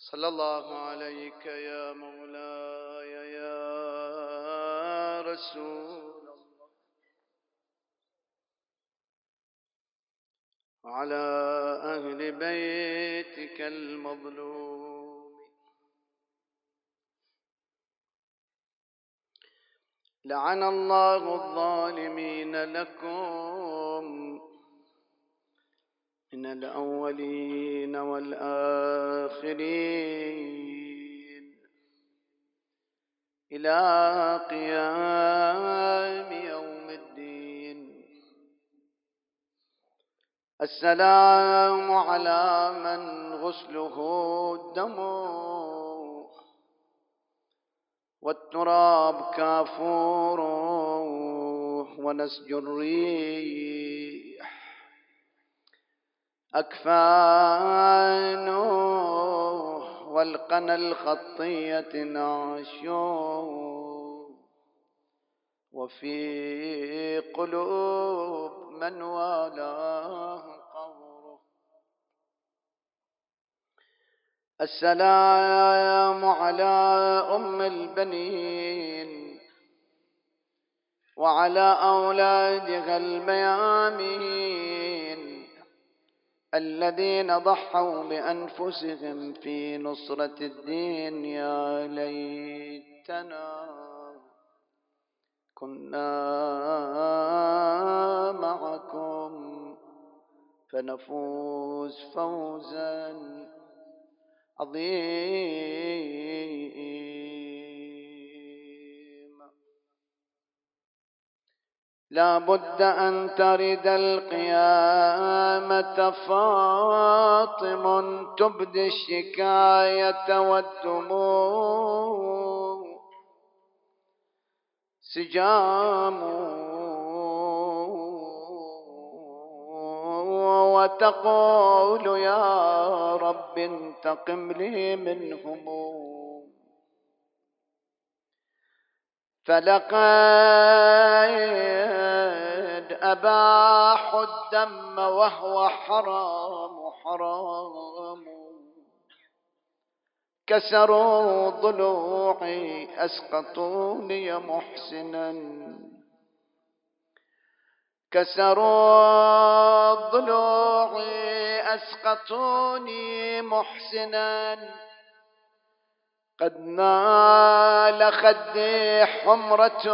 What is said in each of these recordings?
صلى الله عليك يا مولاي يا رسول الله وعلى أهل بيتك المظلوم. لعن الله الظالمين لكم من الأولين والآخرين إلى قيام يوم الدين. السلام على من غسله الدم والتراب كافور ونسج الريح أكفانه والقنا الخطية نعشو وفي قلوب من والاه قوره. السلام على أم البنين وعلى أولادها الميامين الذين ضحوا بأنفسهم في نصرة الدين. يا ليتنا كنا معكم فنفوز فوزا عظيما. لا بد أن ترد القيامة فاطم تبدي الشكاية والدموع سجام وتقول يا رب انتقم لي منهم. فلقد أباحوا الدم وهو حرام حرام كسروا ضلوعي أسقطوني محسنا كسروا ضلوعي أسقطوني محسنا قد نال خدي حمرة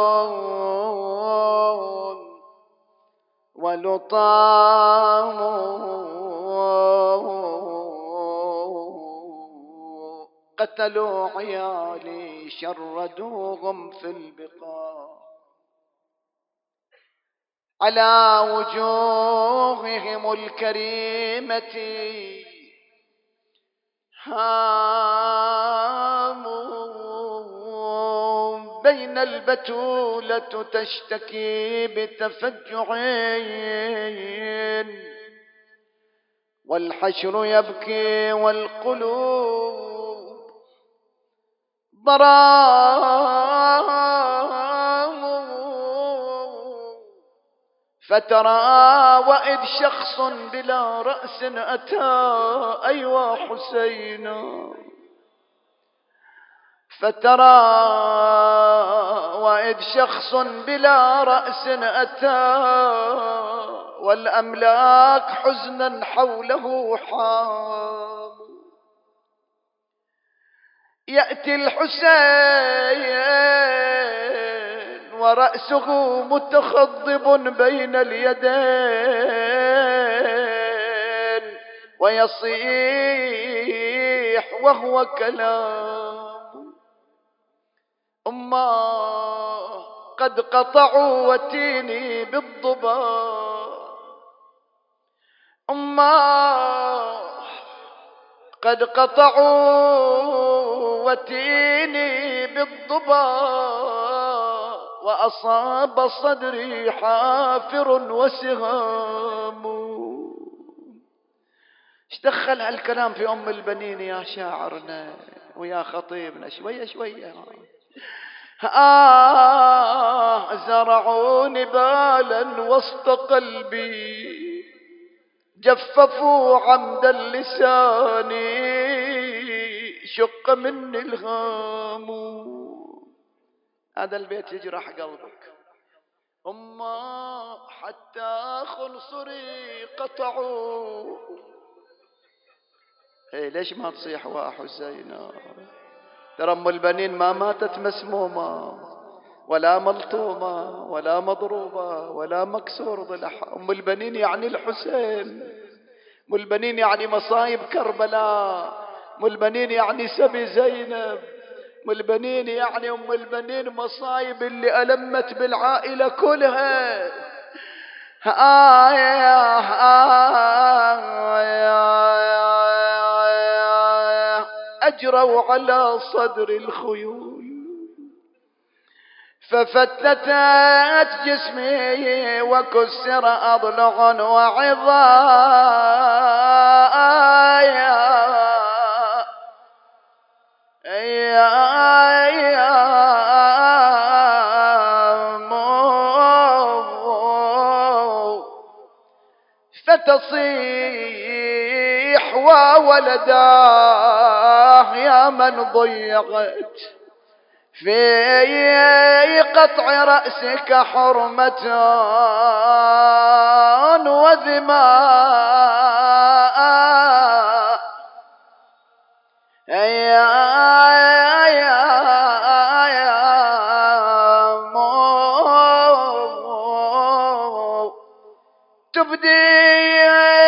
ولطام قتلوا عيالي شردوهم في البقاع على وجوههم الكريمة هاموا بين البتولة تشتكي بتفجعين والحشر يبكي والقلوب ضرام. فترى وإذ شخص بلا رأس أتى أيوا حسينا فترى وإذ شخص بلا رأس أتى والأملاك حزنا حوله حام. يأتي الحسين ورأسه متخضب بين اليدين ويصيح وهو كلام أماه قد قطعوا وتيني بالضباب أماه قد قطعوا وتيني بالضباب وأصاب صدري حافر وسهام. ايش دخل هالكلام في أم البنين يا شاعرنا ويا خطيبنا؟ شوية شوية. زرعوا نبالا وسط قلبي جففوا عمد اللسان شق مني الهام. هذا البيت يجرح قلبك. أما حتى خنصري قطعوا. ليش ما تصيح وحسينا؟ ترى أم البنين ما ماتت مسمومة ولا ملطومة ولا مضروبة ولا مكسور ضلعها. أم البنين يعني الحسين. أم البنين يعني مصايب كربلاء. أم البنين يعني سبي زينب. أم البنين يعني أم البنين مصايب اللي ألمت بالعائلة كلها. أجروا على صدر الخيول ففتتت جسمي وكسر أضلع وعظايا. فتصيح وولداه يا من ضيعت في قطع رأسك حرمة وذماء. تبدي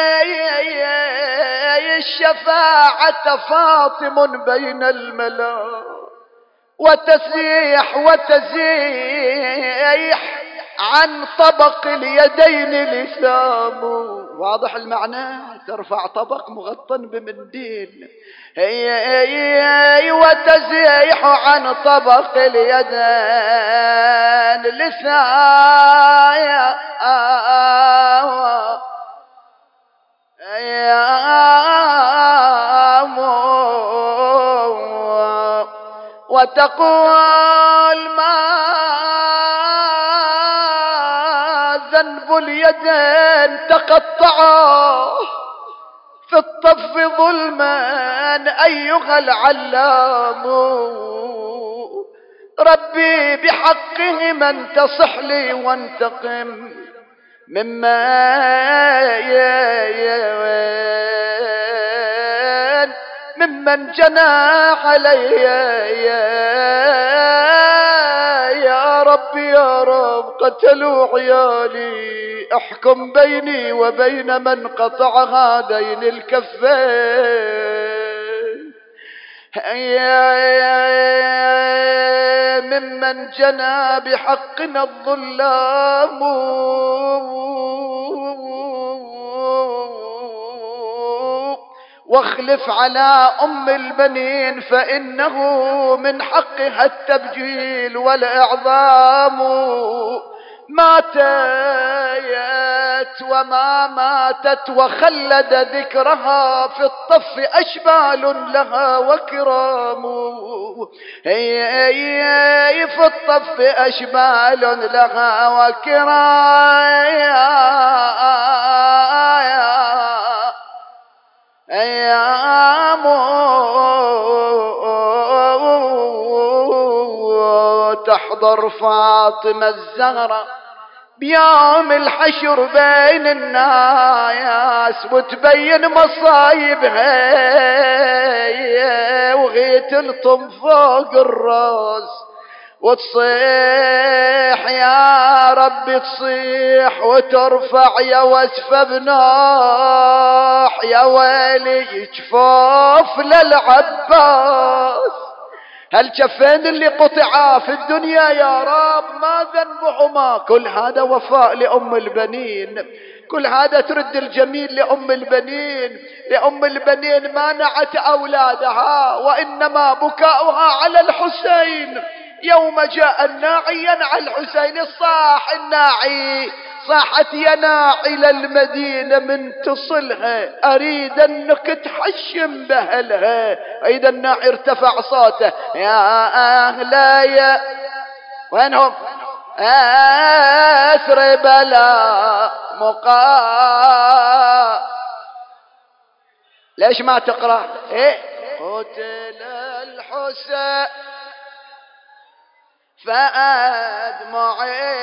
الشفاعة فاطم بين الملا وتسيح وتزيح عن طبق اليدين لثام. واضح المعنى؟ ترفع طبق مغطى بمنديل وتزيح عن طبق اليدين لثام. وتقول ما ذنب اليدين تقطعا في الطف ظلما أيها العلام. ربي بحقهم انتصح لي وانتقم ممن جنى علي. يا رب يا رب قتلوا عيالي احكم بيني وبين من قطع هذين الكفين. ممن جنى بحقنا الظلام واخلف على أم البنين فإنه من حقها التبجيل والإعظام. ماتت وما ماتت وخلد ذكرها في الطف أشبال لها وكرام. في الطف أشبال لها وكرام. أيام تحضر فاطمة الزهرة بيوم الحشر بين الناس وتبين مصايبها وغي تلطم فوق الراس وتصيح يا رب تصيح وترفع يا وسف بناح يا ويلي جفاف للعباس. هالجفين اللي قطعا في الدنيا يا رب ما ذنبهما. كل هذا وفاء لأم البنين، كل هذا ترد الجميل لأم البنين. لأم البنين مانعت أولادها وإنما بكاؤها على الحسين. يوم جاء الناعي ينعى الحسين الصاح الناعي صاحت يا ناعي للمدينة من تصلها أريد أنك تحشم بأهلها. إذا الناعي ارتفع صوته يا أهلي وينهم أسر بلا مقا. ليش ما تقرأ قتل الحسين فأدمعي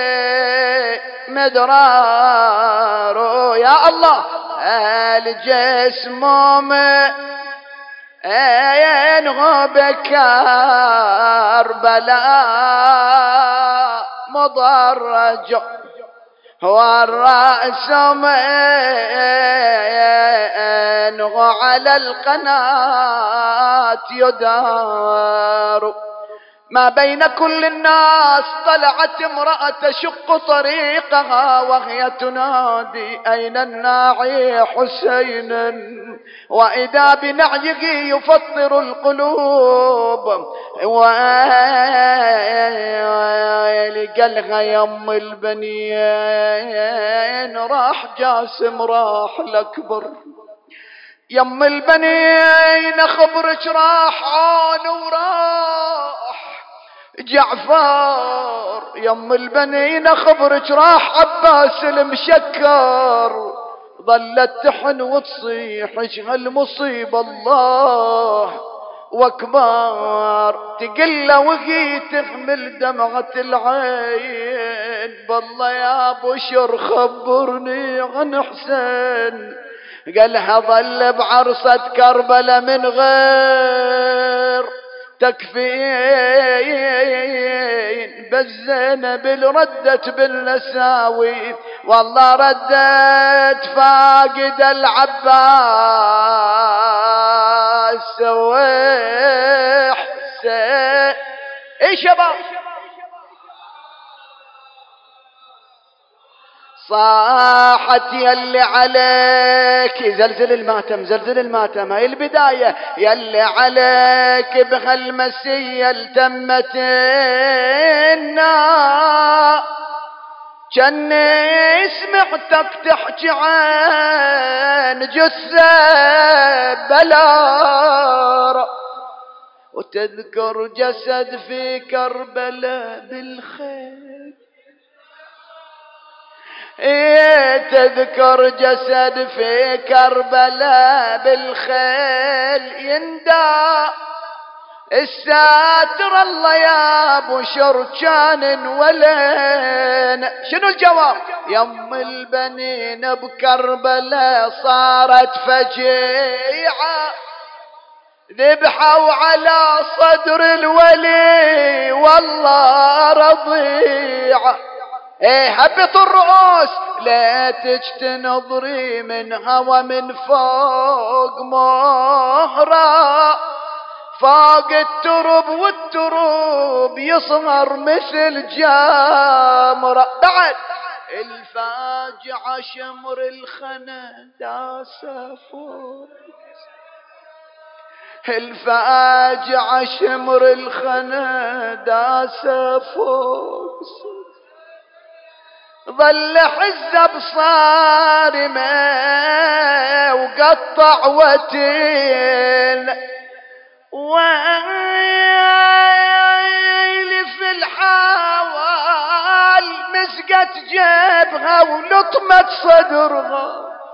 مدرار يا الله الجسم ينغب كربلاء مضرج والرأس ينغ على القناة يدار ما بين كل الناس طلعت امرأة تشق طريقها وهي تنادي أين الناعي حسينا وإذا بنعيه يفطر القلوب قالها يم البنين راح جاسم راح الأكبر يم البنين خبرك راح عون وراح جعفر يم البنين خبرك راح عباس المشكر ظلت تحن وتصيح ايش هالمصيبة الله واكبر تقل وهي تحمل دمعة العين بالله يا بشر خبرني عن حسين قالها ظل بعرصة كربلة من غير تكفين بس زينب ردت بالنساوي والله ردت فاقد العباس سويح ايه شباب صاحت يلي عليك زلزل الماتم زلزل الماتم هاي البداية يلي عليك بهالمسية التمتنا جني سمعتك تحكي عن جثة بلار وتذكر جسد في كربلاء بالخير تذكر جسد في كربلاء بالخيل يندى الساتر الله يا ابو شرشان ولين شنو الجواب يم البنين بكربلاء صارت فجيعة ذبحوا على صدر الولي والله رضيعة هبط الرؤوس لا تنظري منها ومن فوق مهرة فوق الترب والترب يصغر مثل جامرة بعد الفاجعة شمر الخنا داسة فوق الفاجعة شمر الخنا داسة فوق ظل حزة بصارمة وقطع وتين ويلي في الحوال مسقت جيبها ولطمت صدرها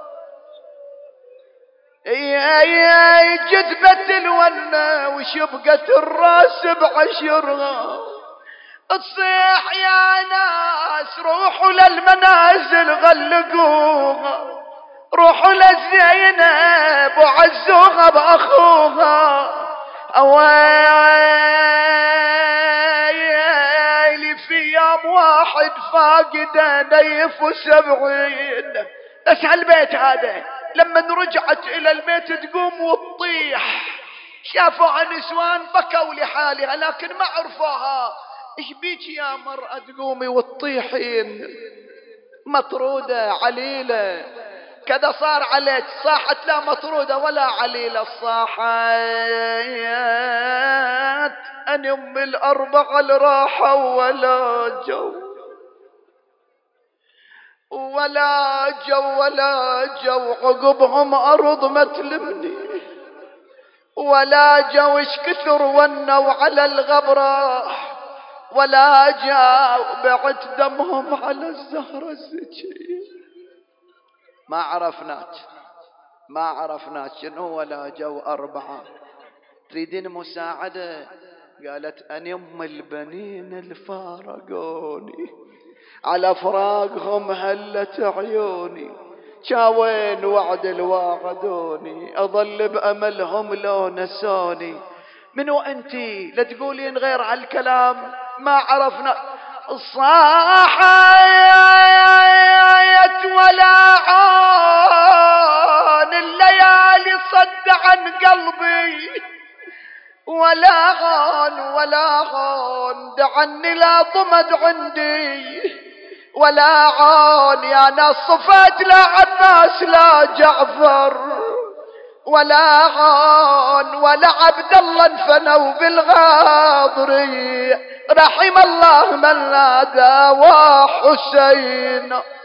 جذبت الونة وشبقت الراس بعشرها تصيح يا ناس روحوا للمنازل غلقوها روحوا لزينب وعزوها بأخوها أويلي في يوم واحد فاقدة نيف 70 بس هالبيت هذا لما رجعت إلى البيت تقوم وتطيح شافوا نسوان بكوا لحالها لكن ما عرفوها ايش بيك يا مرأة تقومي وتطيحين مطرودة عليلة كذا صار عليك صاحت لا مطرودة ولا عليلة صاحت أن أم الأربعة الراحة ولا جو ولا جو ولا جو عقبهم أرض ما تلمني ولا جو ايش كثر ونوا على الغبرة ولا جاء بعد دمهم على الزهرة الزكية ما عرفناك شنو ولا جو 4 تريدين مساعدة؟ قالت أنا أم البنين اللي فارقوني، على فراقهم هلت عيوني، شاوين وعد الواعدوني، أظل بأملهم لو نسوني. منو أنتي لا تقولين غير على الكلام ما عرفنا. صاحت ولا عان الليالي صد عن قلبي، ولا عان دعني لا ضمد عندي، ولا عان يا ناس صفات لا عباس لا جعفر، ولا عان ولا عبد الله انفنوا بالغاضري، رحم الله من نادى وحسين.